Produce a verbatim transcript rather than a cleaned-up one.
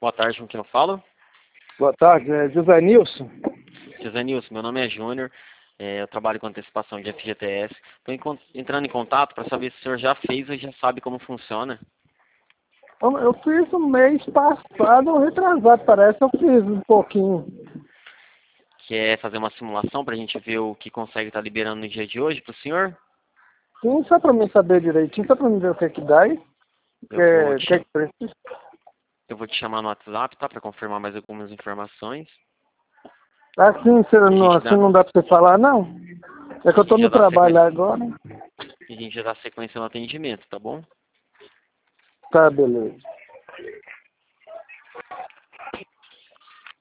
Boa tarde, com quem eu falo? Boa tarde, é José Nilson. José Nilson, meu nome é Júnior, é, eu trabalho com antecipação de F G T S. Estou entrando em contato para saber se o senhor já fez ou já sabe como funciona. Eu eu fiz um mês passado, ou retrasado, parece, eu fiz um pouquinho. Quer fazer uma simulação para a gente ver o que consegue estar liberando no dia de hoje para o senhor? Sim, só para mim saber direitinho, só para mim ver o que é que dá aí. O que, Eu vou é, te, que é que precisa. eu vou te chamar no WhatsApp, tá? Para confirmar mais algumas informações. Assim, você E a não, gente assim dá, não dá para você falar, não? É que a eu tô gente já no dá trabalho sequência, agora. a gente já dá sequência no atendimento, tá bom? Tá, beleza.